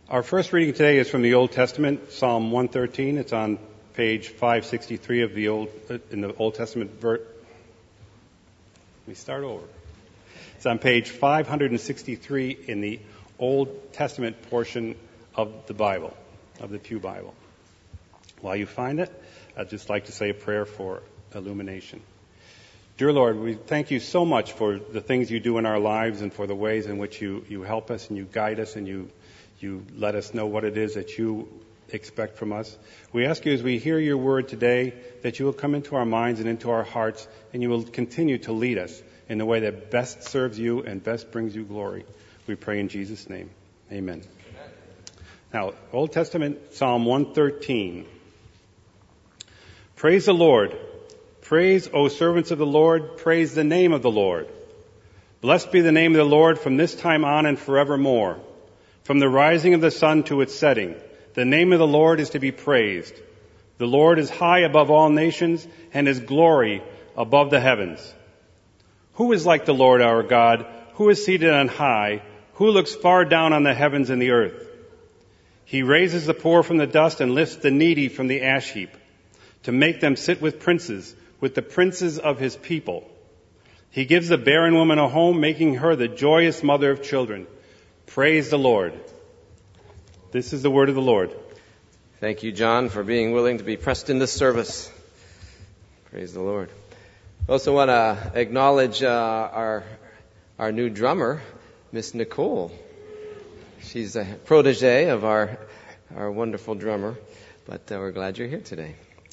Our first reading today is from the Old Testament, Psalm 113. It's on page 563 of in the Old Testament. Let me start over. It's on page 563 in the Old Testament portion of the Bible, of the Pew Bible. While you find it, I'd just like to say a prayer for illumination. Dear Lord, we thank you so much for the things you do in our lives and for the ways in which you help us and you guide us and you let us know what it is that you expect from us. We ask you as we hear your word today that you will come into our minds and into our hearts and you will continue to lead us in the way that best serves you and best brings you glory. We pray in Jesus' name. Amen. Now, Old Testament, Psalm 113. Praise the Lord. Praise, O servants of the Lord. Praise the name of the Lord. Blessed be the name of the Lord from this time on and forevermore. From the rising of the sun to its setting, the name of the Lord is to be praised. The Lord is high above all nations, and his glory above the heavens. Who is like the Lord our God, who is seated on high, who looks far down on the heavens and the earth? He raises the poor from the dust and lifts the needy from the ash heap, to make them sit with princes, with the princes of his people. He gives the barren woman a home, making her the joyous mother of children. Praise the Lord. This is the word of the Lord. Thank you, John, for being willing to be pressed in this service. Praise the Lord. I also want to acknowledge our new drummer, Miss Nicole. She's a protege of our wonderful drummer, but we're glad you're here today.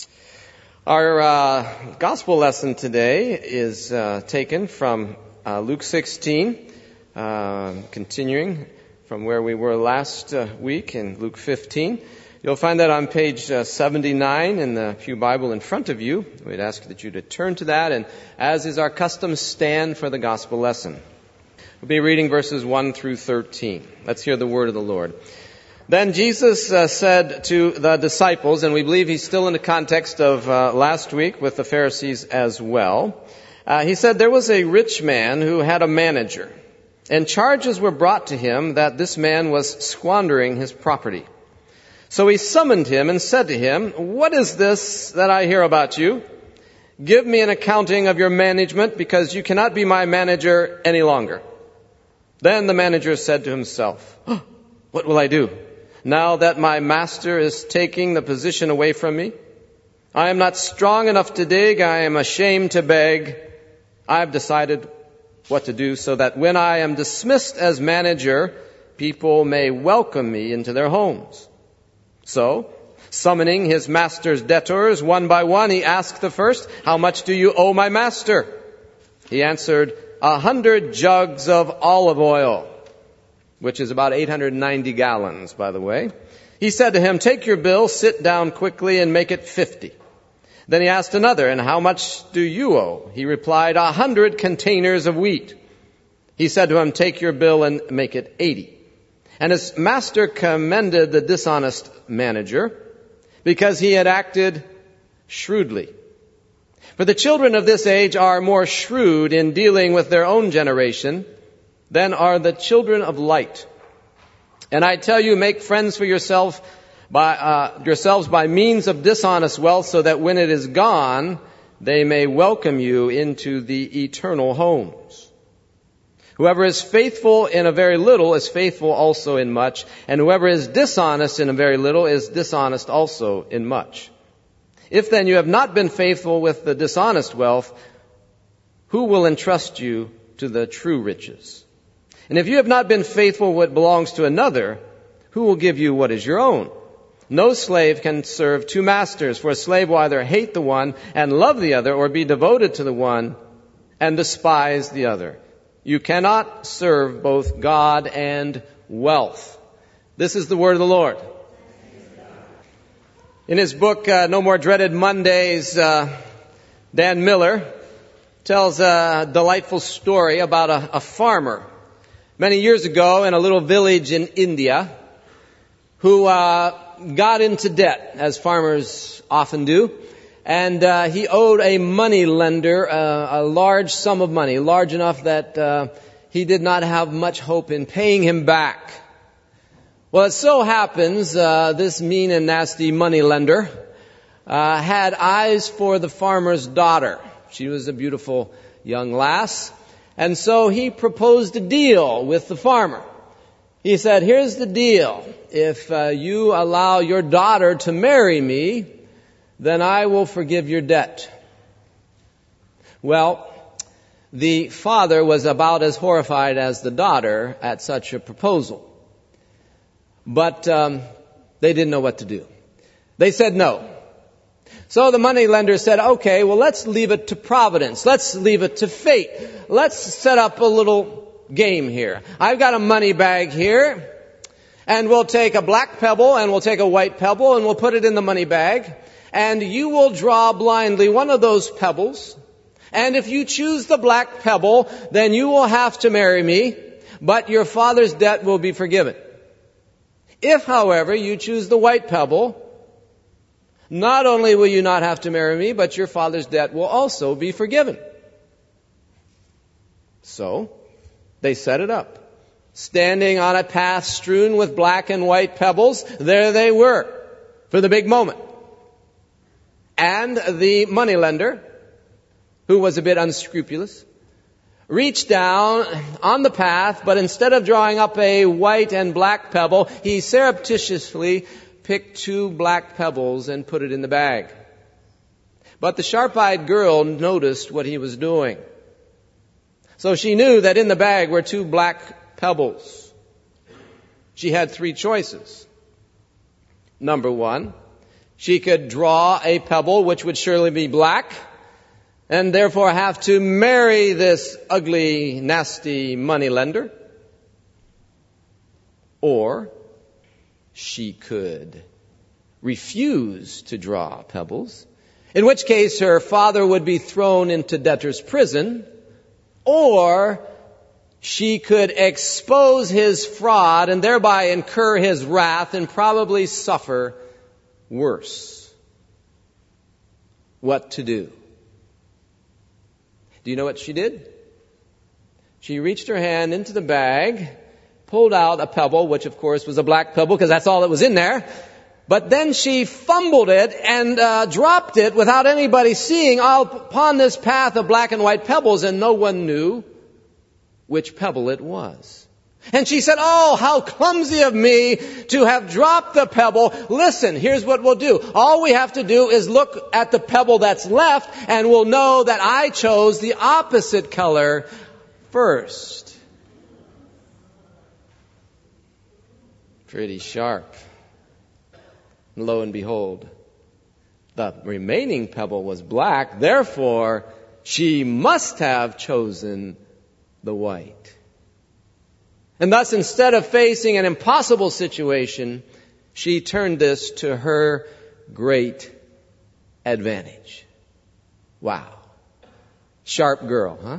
Our gospel lesson today is taken from Luke 16, continuing from where we were last week in Luke 15. You'll find that on page 79 in the Pew Bible in front of you. We'd ask that you to turn to that, and as is our custom, stand for the gospel lesson. We'll be reading verses 1 through 13. Let's hear the word of the Lord. Then Jesus said to the disciples, and we believe he's still in the context of last week with the Pharisees as well. He said, there was a rich man who had a manager, and charges were brought to him that this man was squandering his property. So he summoned him and said to him, what is this that I hear about you? Give me an accounting of your management, because you cannot be my manager any longer. Then the manager said to himself, what will I do now that my master is taking the position away from me? I am not strong enough to dig. I am ashamed to beg. I've decided what to do so that when I am dismissed as manager, people may welcome me into their homes. So, summoning his master's debtors one by one, he asked the first, how much do you owe my master? He answered, 100 jugs of olive oil, which is about 890 gallons, by the way. He said to him, take your bill, sit down quickly, and make it 50. Then he asked another, and how much do you owe? He replied, 100 containers of wheat. He said to him, take your bill and make it 80. And his master commended the dishonest manager because he had acted shrewdly. For the children of this age are more shrewd in dealing with their own generation than are the children of light. And I tell you, make friends for yourselves by means of dishonest wealth, so that when it is gone, they may welcome you into the eternal homes. Whoever is faithful in a very little is faithful also in much, and whoever is dishonest in a very little is dishonest also in much. If then you have not been faithful with the dishonest wealth, who will entrust you to the true riches? And if you have not been faithful what belongs to another, who will give you what is your own? No slave can serve two masters, for a slave will either hate the one and love the other, or be devoted to the one and despise the other. You cannot serve both God and wealth. This is the word of the Lord. In his book, No More Dreaded Mondays, Dan Miller tells a delightful story about a farmer many years ago in a little village in India who got into debt, as farmers often do. And he owed a money lender a large sum of money, large enough that he did not have much hope in paying him back. Well, it so happens this mean and nasty moneylender had eyes for the farmer's daughter. She was a beautiful young lass. And so he proposed a deal with the farmer. He said, here's the deal. If you allow your daughter to marry me, then I will forgive your debt. Well, the father was about as horrified as the daughter at such a proposal. But they didn't know what to do. They said no. So the moneylender said, okay, well, let's leave it to Providence. Let's leave it to fate. Let's set up a little game here. I've got a money bag here, and we'll take a black pebble and we'll take a white pebble and we'll put it in the money bag, and you will draw blindly one of those pebbles, and if you choose the black pebble, then you will have to marry me, but your father's debt will be forgiven. If, however, you choose the white pebble, not only will you not have to marry me, but your father's debt will also be forgiven. So, they set it up. Standing on a path strewn with black and white pebbles, there they were for the big moment. And the moneylender, who was a bit unscrupulous, reached down on the path, but instead of drawing up a white and black pebble, he surreptitiously picked 2 black pebbles and put it in the bag. But the sharp-eyed girl noticed what he was doing. So she knew that in the bag were 2 black pebbles. She had 3 choices. Number 1, she could draw a pebble which would surely be black, and therefore have to marry this ugly, nasty moneylender. Or she could refuse to draw pebbles, in which case her father would be thrown into debtor's prison, or she could expose his fraud and thereby incur his wrath and probably suffer worse. What to do? Do you know what she did? She reached her hand into the bag, pulled out a pebble, which of course was a black pebble because that's all that was in there. But then she fumbled it and dropped it without anybody seeing upon this path of black and white pebbles, and no one knew which pebble it was. And she said, oh, how clumsy of me to have dropped the pebble. Listen, here's what we'll do. All we have to do is look at the pebble that's left, and we'll know that I chose the opposite color first. Pretty sharp. And lo and behold, the remaining pebble was black. Therefore, she must have chosen the white. And thus, instead of facing an impossible situation, she turned this to her great advantage. Wow. Sharp girl, huh?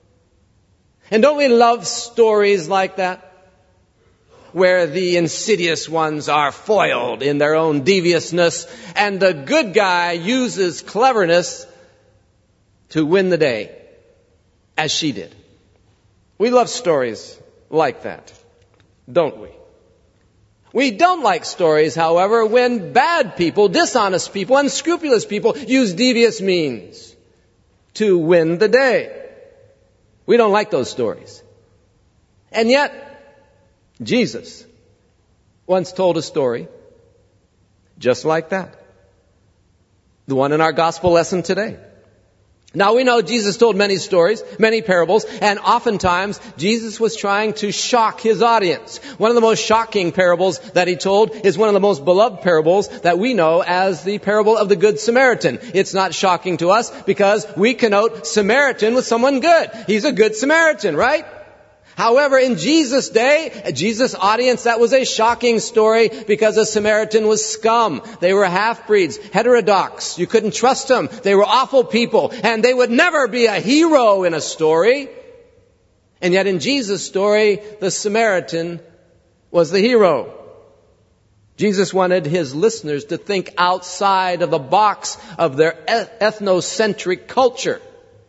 And don't we love stories like that? Where the insidious ones are foiled in their own deviousness, and the good guy uses cleverness to win the day, as she did. We love stories like that, don't we? We don't like stories, however, when bad people, dishonest people, unscrupulous people use devious means to win the day. We don't like those stories. And yet, Jesus once told a story just like that. The one in our gospel lesson today. Now we know Jesus told many stories, many parables, and oftentimes Jesus was trying to shock his audience. One of the most shocking parables that he told is one of the most beloved parables that we know as the parable of the Good Samaritan. It's not shocking to us because we connote Samaritan with someone good. He's a good Samaritan, right? However, in Jesus' day, Jesus' audience, that was a shocking story because a Samaritan was scum. They were half-breeds, heterodox. You couldn't trust them. They were awful people, and they would never be a hero in a story. And yet in Jesus' story, the Samaritan was the hero. Jesus wanted his listeners to think outside of the box of their ethnocentric culture.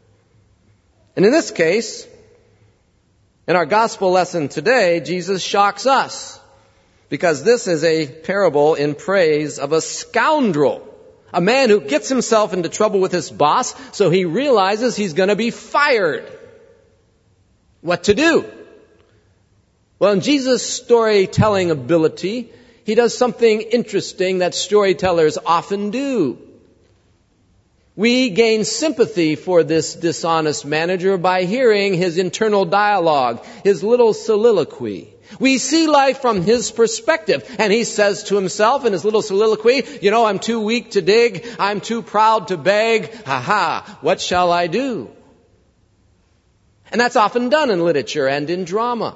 And in this case, in our gospel lesson today, Jesus shocks us. because this is a parable in praise of a scoundrel, a man who gets himself into trouble with his boss, so he realizes he's going to be fired. What to do? Well, in Jesus' storytelling ability, he does something interesting that storytellers often do. We gain sympathy for this dishonest manager by hearing his internal dialogue, his little soliloquy. We see life from his perspective, and he says to himself in his little soliloquy, I'm too weak to dig, I'm too proud to beg, what shall I do? And that's often done in literature and in drama.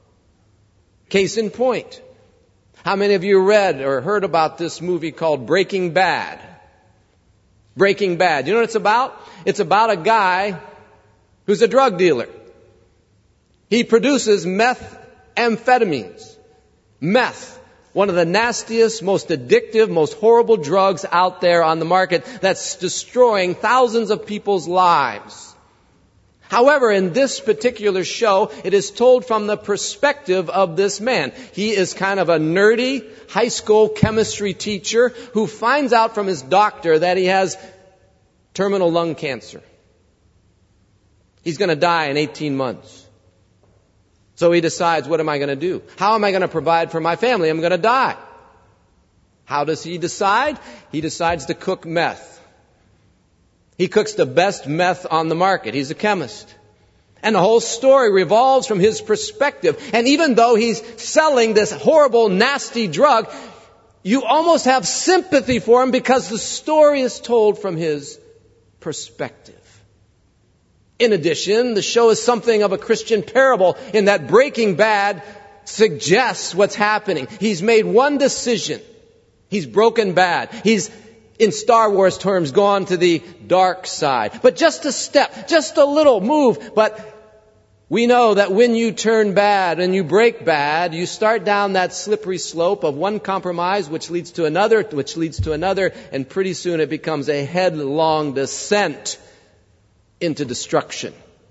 Case in point, how many of you read or heard about this movie called Breaking Bad? Breaking Bad. You know what it's about? It's about a guy who's a drug dealer. He produces methamphetamines. Meth, one of the nastiest, most addictive, most horrible drugs out there on the market that's destroying thousands of people's lives. However, in this particular show, it is told from the perspective of this man. He is kind of a nerdy high school chemistry teacher who finds out from his doctor that he has terminal lung cancer. He's going to die in 18 months. So he decides, what am I going to do? How am I going to provide for my family? I'm going to die. How does he decide? He decides to cook meth. He cooks the best meth on the market. He's a chemist. And the whole story revolves from his perspective. And even though he's selling this horrible, nasty drug, you almost have sympathy for him because the story is told from his perspective. In addition, the show is something of a Christian parable in that Breaking Bad suggests what's happening. He's made one decision. He's broken bad. He's, in Star Wars terms, gone to the dark side. But just a step, just a little move. But we know that when you turn bad and you break bad, you start down that slippery slope of one compromise, which leads to another, and pretty soon it becomes a headlong descent into destruction.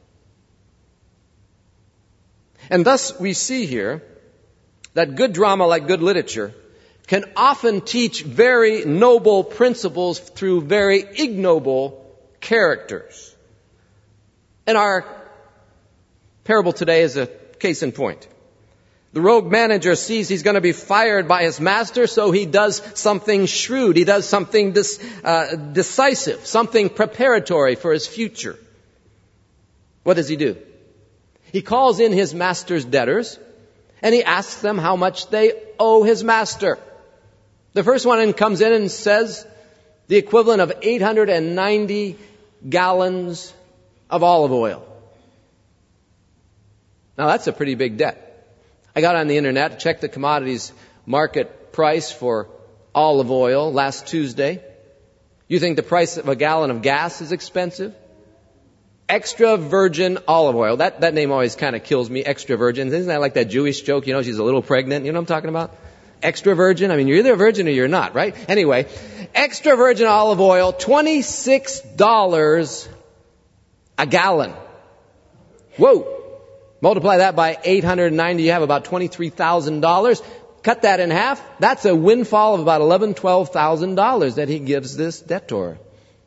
And thus we see here that good drama, like good literature, can often teach very noble principles through very ignoble characters. And our parable today is a case in point. The rogue manager sees he's going to be fired by his master, so he does something shrewd. He does something decisive, something preparatory for his future. What does he do? He calls in his master's debtors, and he asks them how much they owe his master. The first one comes in and says the equivalent of 890 gallons of olive oil. Now that's a pretty big debt. I got on the internet to check the commodities market price for olive oil last Tuesday. You think the price of a gallon of gas is expensive? Extra virgin olive oil. That name always kind of kills me, extra virgin. Isn't that like that Jewish joke, she's a little pregnant? You know what I'm talking about? Extra virgin? I mean, you're either a virgin or you're not, right? Anyway, extra virgin olive oil, $26 a gallon. Whoa! Multiply that by 890, you have about $23,000. Cut that in half. That's a windfall of about $11,000, $12,000 that he gives this debtor.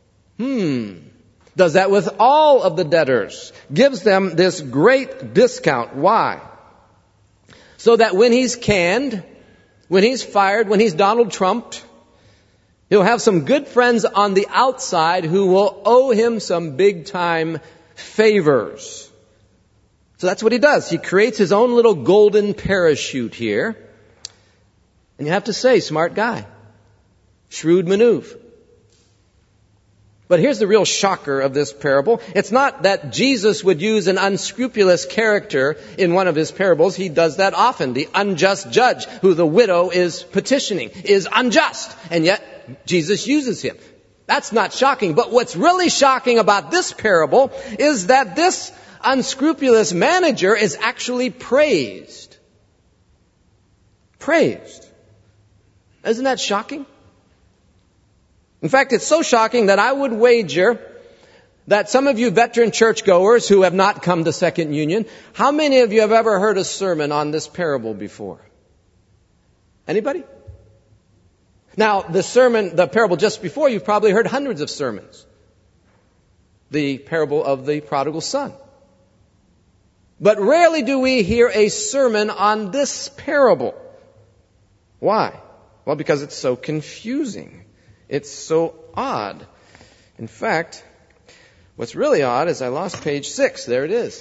Does that with all of the debtors. Gives them this great discount. Why? So that when he's canned, when he's fired, when he's Donald Trumped, he'll have some good friends on the outside who will owe him some big time favors. So that's what he does. He creates his own little golden parachute here. And you have to say, smart guy. Shrewd maneuver. But here's the real shocker of this parable. It's not that Jesus would use an unscrupulous character in one of his parables. He does that often. The unjust judge who the widow is petitioning is unjust. And yet Jesus uses him. That's not shocking. But what's really shocking about this parable is that this unscrupulous manager is actually praised. Praised. Isn't that shocking? In fact, it's so shocking that I would wager that some of you veteran churchgoers who have not come to Second Union, how many of you have ever heard a sermon on this parable before? Anybody? Now, the parable just before, you've probably heard hundreds of sermons. The parable of the prodigal son. But rarely do we hear a sermon on this parable. Why? Well, because it's so confusing. It's so odd. In fact, what's really odd is I lost page 6. There it is.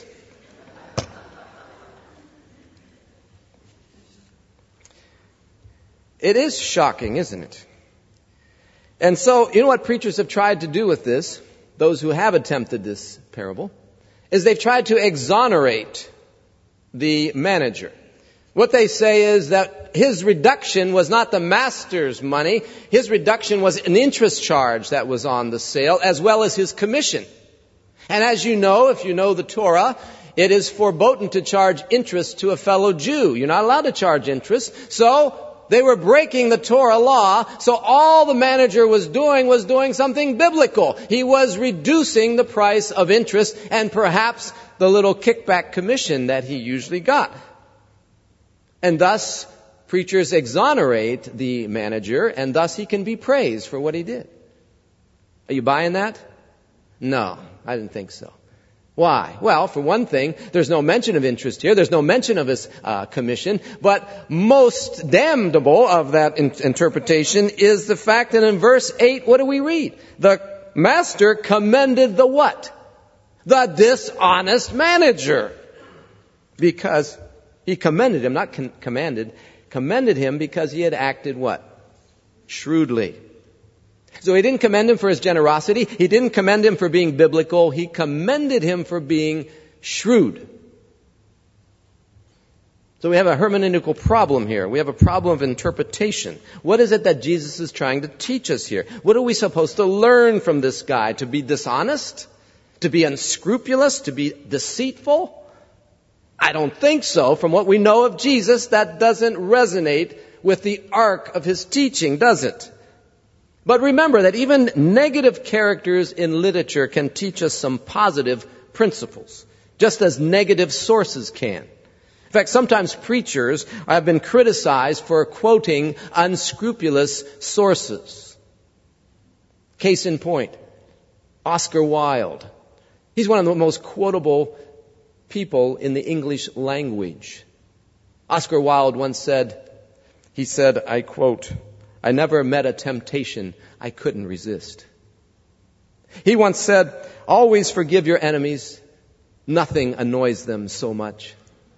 It is shocking, isn't it? And so, you know what preachers have tried to do with this, those who have attempted this parable, is they've tried to exonerate the manager. What they say is that his reduction was not the master's money. His reduction was an interest charge that was on the sale, as well as his commission. And as you know, if you know the Torah, it is forbidden to charge interest to a fellow Jew. You're not allowed to charge interest. So they were breaking the Torah law. So all the manager was doing something biblical. He was reducing the price of interest and perhaps the little kickback commission that he usually got. And thus, preachers exonerate the manager, and thus he can be praised for what he did. Are you buying that? No, I didn't think so. Why? Well, for one thing, there's no mention of interest here. There's no mention of his commission. But most damnable of that interpretation is the fact that in verse 8, what do we read? The master commended the what? The dishonest manager. Because he commended him, not commanded, commended him because he had acted what? Shrewdly. So he didn't commend him for his generosity. He didn't commend him for being biblical. He commended him for being shrewd. So we have a hermeneutical problem here. We have a problem of interpretation. What is it that Jesus is trying to teach us here? What are we supposed to learn from this guy? To be dishonest? To be unscrupulous? To be deceitful? I don't think so. From what we know of Jesus, that doesn't resonate with the arc of his teaching, does it? But remember that even negative characters in literature can teach us some positive principles, just as negative sources can. In fact, sometimes preachers have been criticized for quoting unscrupulous sources. Case in point, Oscar Wilde. He's one of the most quotable people in the English language. Oscar Wilde once said, I quote, "I never met a temptation I couldn't resist." He once said, "Always forgive your enemies. Nothing annoys them so much."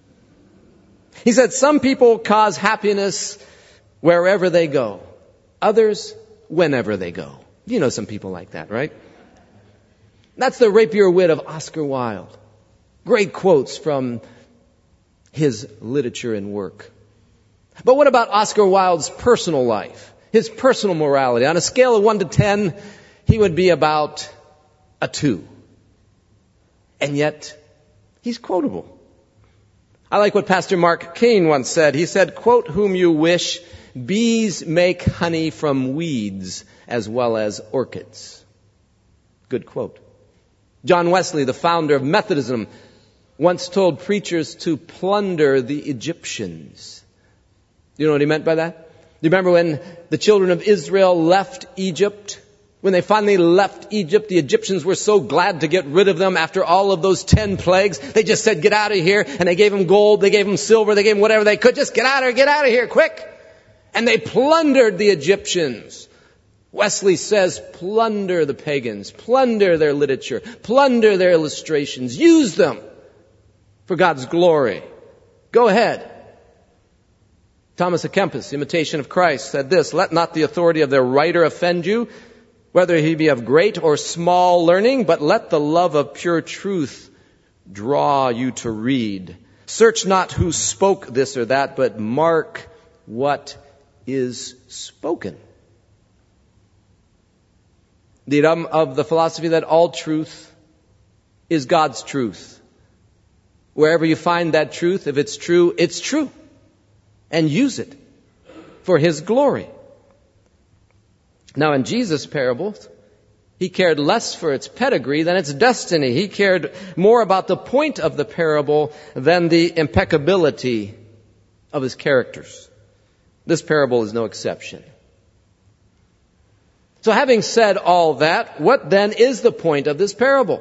He said, "Some people cause happiness wherever they go. Others, whenever they go." You know some people like that, right? That's the rapier wit of Oscar Wilde. Great quotes from his literature and work. But what about Oscar Wilde's personal life? His personal morality? On a scale of 1 to 10, he would be about a 2. And yet, he's quotable. I like what Pastor Mark Kane once said. He said, "Quote whom you wish, bees make honey from weeds as well as orchids." Good quote. John Wesley, the founder of Methodism, once told preachers to plunder the Egyptians. You know what he meant by that? Do you remember when the children of Israel left Egypt? When they finally left Egypt, the Egyptians were so glad to get rid of them after all of those 10 plagues. They just said, "Get out of here." And they gave them gold, they gave them silver, they gave them whatever they could. Just get out of here, quick. And they plundered the Egyptians. Wesley says, plunder the pagans, plunder their literature, plunder their illustrations, use them for God's glory. Go ahead. Thomas à Kempis, Imitation of Christ, said this, "Let not the authority of their writer offend you, whether he be of great or small learning, but let the love of pure truth draw you to read. Search not who spoke this or that, but mark what is spoken." The idiom of the philosophy that all truth is God's truth. Wherever you find that truth, if it's true, it's true. And use it for His glory. Now in Jesus' parables, He cared less for its pedigree than its destiny. He cared more about the point of the parable than the impeccability of His characters. This parable is no exception. So having said all that, what then is the point of this parable?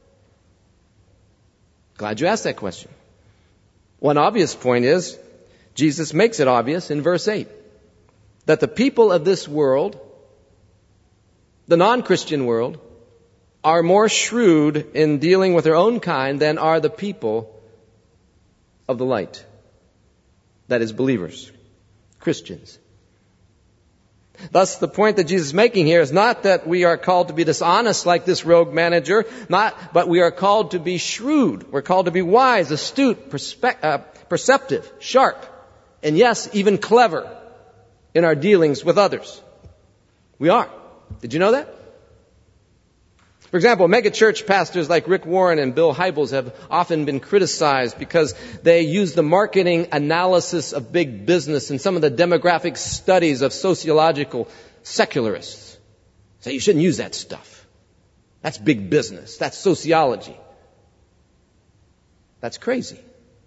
Glad you asked that question. One obvious point is, Jesus makes it obvious in verse 8, that the people of this world, the non-Christian world, are more shrewd in dealing with their own kind than are the people of the light. That is, believers, Christians. Thus, the point that Jesus is making here is not that we are called to be dishonest like this rogue manager, but we are called to be shrewd. We're called to be wise, astute, perceptive, sharp, and yes, even clever in our dealings with others. We are. Did you know that? For example, megachurch pastors like Rick Warren and Bill Hybels have often been criticized because they use the marketing analysis of big business and some of the demographic studies of sociological secularists. So you shouldn't use that stuff. That's big business. That's sociology. That's crazy.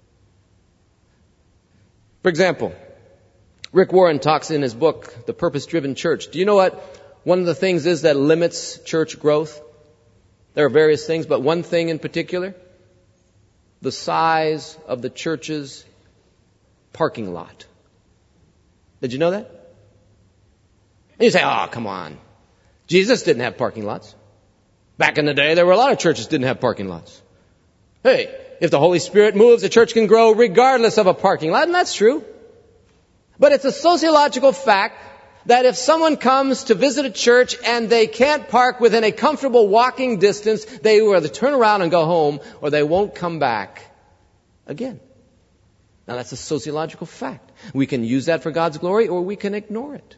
For example, Rick Warren talks in his book, The Purpose-Driven Church. Do you know what one of the things is that limits church growth? There are various things, but one thing in particular, the size of the church's parking lot. Did you know that? And you say, oh, come on. Jesus didn't have parking lots. Back in the day, there were a lot of churches that didn't have parking lots. Hey, if the Holy Spirit moves, the church can grow regardless of a parking lot, and that's true. But it's a sociological fact that if someone comes to visit a church and they can't park within a comfortable walking distance, they will either turn around and go home or they won't come back again. Now that's a sociological fact. We can use that for God's glory or we can ignore it.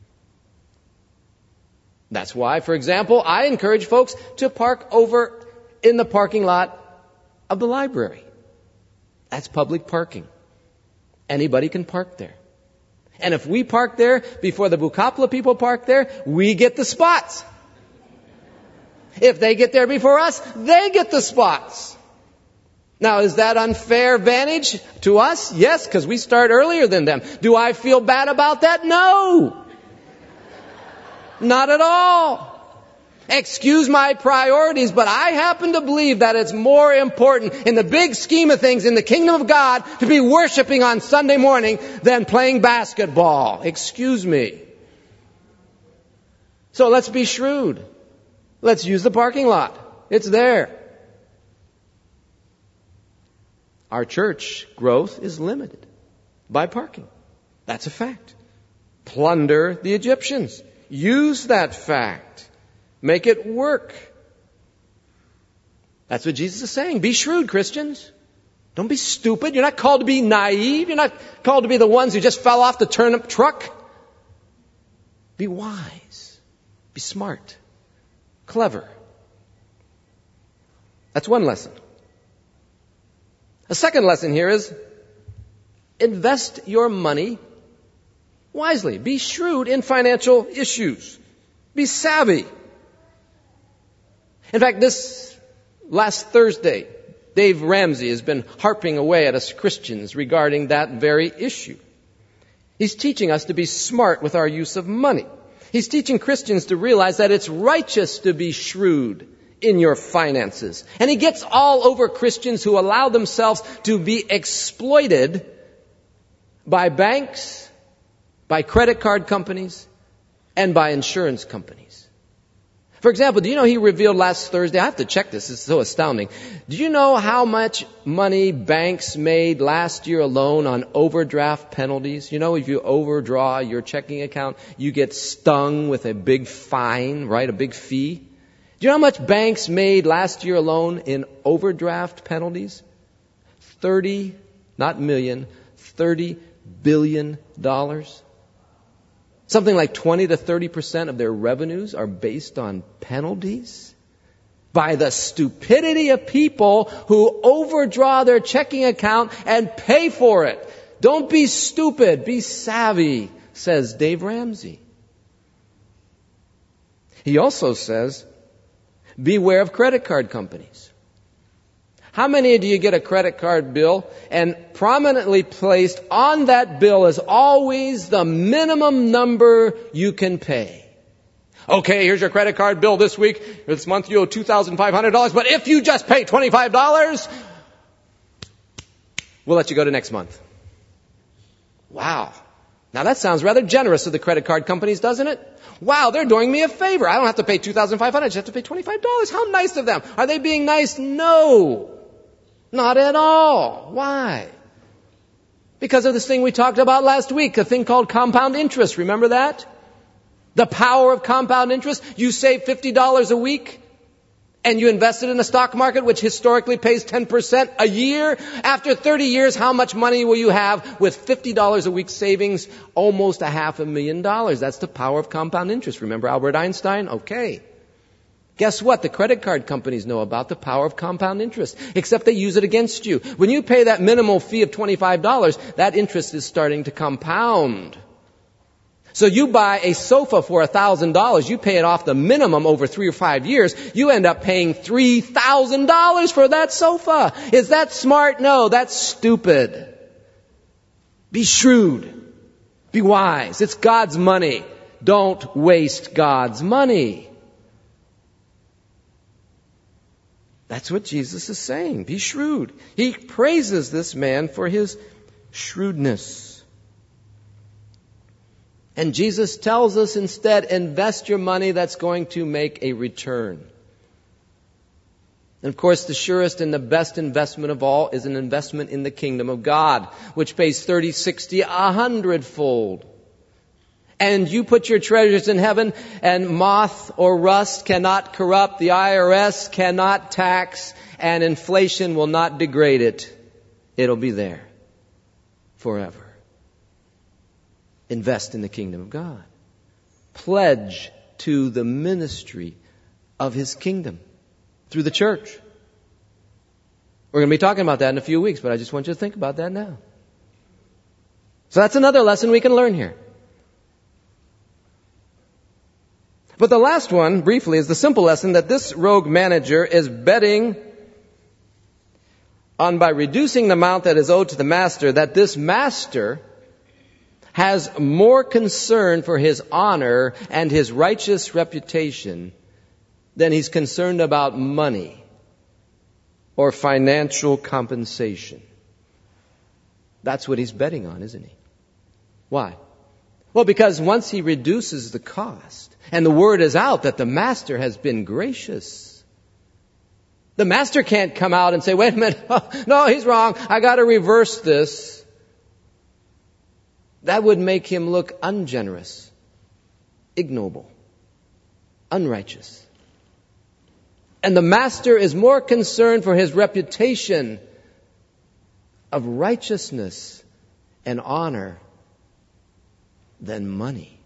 That's why, for example, I encourage folks to park over in the parking lot of the library. That's public parking. Anybody can park there. And if we park there before the Bukapla people park there, we get the spots. If they get there before us, they get the spots. Now, is that unfair advantage to us? Yes, because we start earlier than them. Do I feel bad about that? No. Not at all. Excuse my priorities, but I happen to believe that it's more important in the big scheme of things in the kingdom of God to be worshiping on Sunday morning than playing basketball. Excuse me. So let's be shrewd. Let's use the parking lot. It's there. Our church growth is limited by parking. That's a fact. Plunder the Egyptians. Use that fact. Make it work. That's what Jesus is saying. Be shrewd, Christians. Don't be stupid. You're not called to be naive. You're not called to be the ones who just fell off the turnip truck. Be wise. Be smart. Clever. That's one lesson. A second lesson here is invest your money wisely. Be shrewd in financial issues. Be savvy. In fact, this last Thursday, Dave Ramsey has been harping away at us Christians regarding that very issue. He's teaching us to be smart with our use of money. He's teaching Christians to realize that it's righteous to be shrewd in your finances. And he gets all over Christians who allow themselves to be exploited by banks, by credit card companies, and by insurance companies. For example, do you know he revealed last Thursday? I have to check this. It's so astounding. Do you know how much money banks made last year alone on overdraft penalties? You know, if you overdraw your checking account, you get stung with a big fine, right? A big fee. Do you know how much banks made last year alone in overdraft penalties? $30 billion. Something like 20 to 30% of their revenues are based on penalties by the stupidity of people who overdraw their checking account and pay for it. Don't be stupid, be savvy, says Dave Ramsey. He also says, beware of credit card companies. How many do you get a credit card bill and prominently placed on that bill is always the minimum number you can pay? Okay, here's your credit card bill this week. This month you owe $2,500, but if you just pay $25, we'll let you go to next month. Wow. Now that sounds rather generous of the credit card companies, doesn't it? Wow, they're doing me a favor. I don't have to pay $2,500. I just have to pay $25. How nice of them. Are they being nice? No. Not at all. Why? Because of this thing we talked about last week, a thing called compound interest. Remember that? The power of compound interest. You save $50 a week and you invest it in the stock market, which historically pays 10% a year. After 30 years, how much money will you have with $50 a week savings? Almost $500,000. That's the power of compound interest. Remember Albert Einstein? Okay. Guess what? The credit card companies know about the power of compound interest, except they use it against you. When you pay that minimal fee of $25, that interest is starting to compound. So you buy a sofa for $1,000, you pay it off the minimum over 3 or 5 years, you end up paying $3,000 for that sofa. Is that smart? No, that's stupid. Be shrewd. Be wise. It's God's money. Don't waste God's money. That's what Jesus is saying. Be shrewd. He praises this man for his shrewdness. And Jesus tells us instead, invest your money that's going to make a return. And of course, the surest and the best investment of all is an investment in the kingdom of God, which pays 30, 60, 100-fold. And you put your treasures in heaven, and moth or rust cannot corrupt, the IRS cannot tax, and inflation will not degrade it. It'll be there forever. Invest in the kingdom of God. Pledge to the ministry of His kingdom through the church. We're going to be talking about that in a few weeks, but I just want you to think about that now. So that's another lesson we can learn here. But the last one, briefly, is the simple lesson that this rogue manager is betting on, by reducing the amount that is owed to the master, that this master has more concern for his honor and his righteous reputation than he's concerned about money or financial compensation. That's what he's betting on, isn't he? Why? Well, because once he reduces the cost, and the word is out that the master has been gracious, the master can't come out and say, wait a minute, no, he's wrong, I got to reverse this. That would make him look ungenerous, ignoble, unrighteous. And the master is more concerned for his reputation of righteousness and honor than money.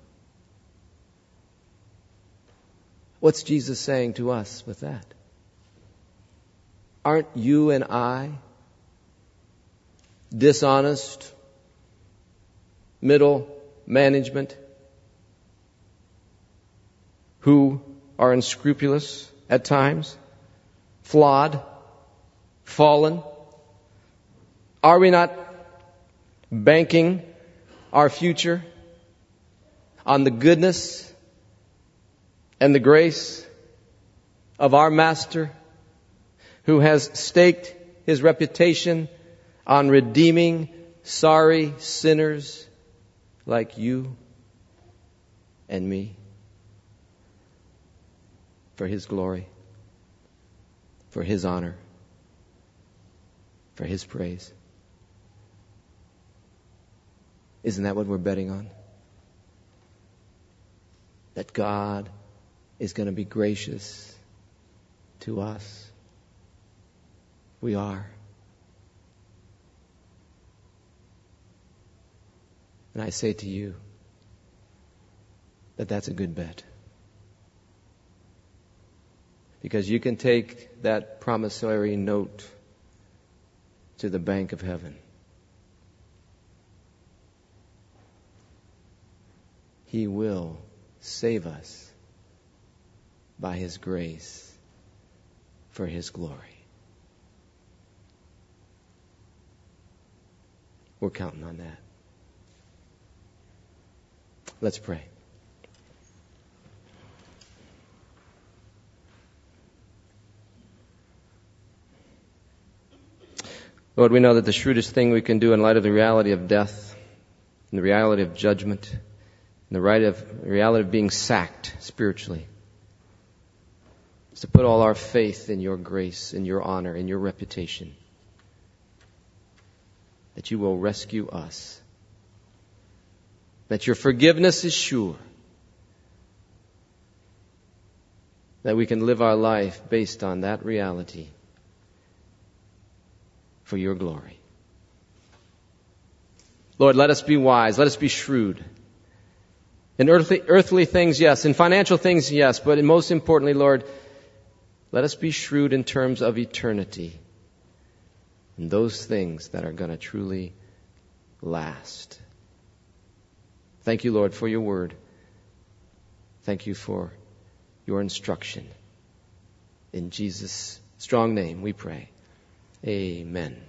What's Jesus saying to us with that? Aren't you and I dishonest middle management who are unscrupulous at times, flawed, fallen? Are we not banking our future on the goodness and the grace of our Master, who has staked his reputation on redeeming sorry sinners like you and me for his glory, for his honor, for his praise? Isn't that what we're betting on? That God is going to be gracious to us. We are. And I say to you that that's a good bet. Because you can take that promissory note to the bank of heaven. He will save us by His grace for His glory. We're counting on that. Let's pray. Lord, we know that the shrewdest thing we can do in light of the reality of death, and the reality of judgment, and the reality of being sacked spiritually, is to put all our faith in your grace, in your honor, in your reputation, that you will rescue us, that your forgiveness is sure, that we can live our life based on that reality for your glory. Lord, let us be wise. Let us be shrewd. In earthly things, yes. In financial things, yes. But most importantly, Lord, let us be shrewd in terms of eternity and those things that are going to truly last. Thank you, Lord, for your word. Thank you for your instruction. In Jesus' strong name we pray. Amen.